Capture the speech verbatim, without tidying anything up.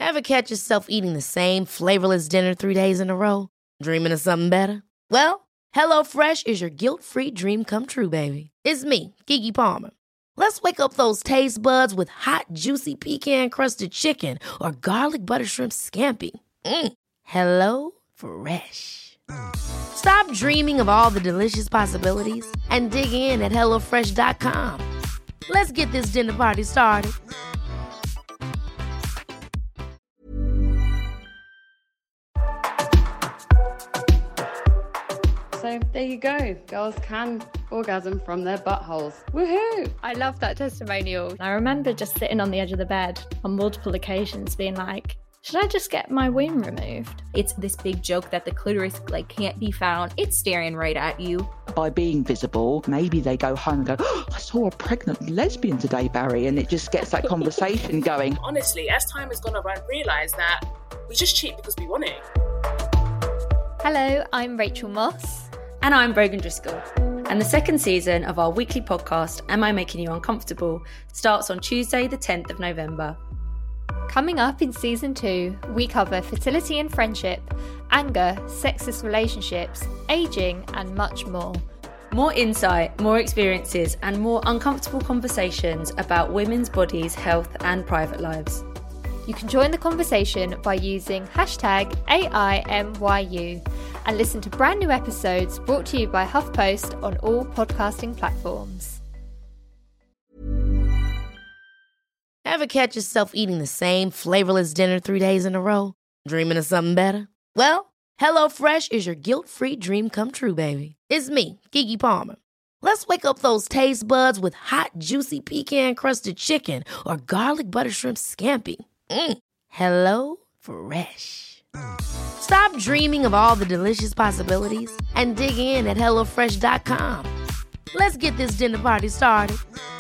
Ever catch yourself eating the same flavorless dinner three days in a row? Dreaming of something better? Well, HelloFresh is your guilt-free dream come true, baby. It's me, Keke Palmer. Let's wake up those taste buds with hot, juicy pecan-crusted chicken or garlic butter shrimp scampi. Mm. Hello Fresh. Stop dreaming of all the delicious possibilities and dig in at hello fresh dot com. Let's get this dinner party started. So there you go. Girls can orgasm from their buttholes. Woohoo! I love that testimonial. I remember just sitting on the edge of the bed on multiple occasions being like, should I just get my womb removed? It's this big joke that the clitoris like can't be found. It's staring right at you. By being visible, maybe they go home and go, oh, I saw a pregnant lesbian today, Barry, and it just gets that conversation going. Honestly, as time has gone on, I realise that we just cheat because we want it. Hello, I'm Rachel Moss. And I'm Brogan Driscoll. And the second season of our weekly podcast, Am I Making You Uncomfortable?, starts on Tuesday the tenth of November. Coming up in season two, we cover fertility and friendship, anger, sexist relationships, ageing, and much more. More insight, more experiences, and more uncomfortable conversations about women's bodies, health, and private lives. You can join the conversation by using hashtag A I M Y U and listen to brand new episodes brought to you by HuffPost on all podcasting platforms. Ever catch yourself eating the same flavorless dinner three days in a row? Dreaming of something better? Well, HelloFresh is your guilt-free dream come true, baby. It's me, Keke Palmer. Let's wake up those taste buds with hot, juicy pecan-crusted chicken or garlic butter shrimp scampi. Mm. Hello Fresh. Stop dreaming of all the delicious possibilities and dig in at hello fresh dot com. Let's get this dinner party started.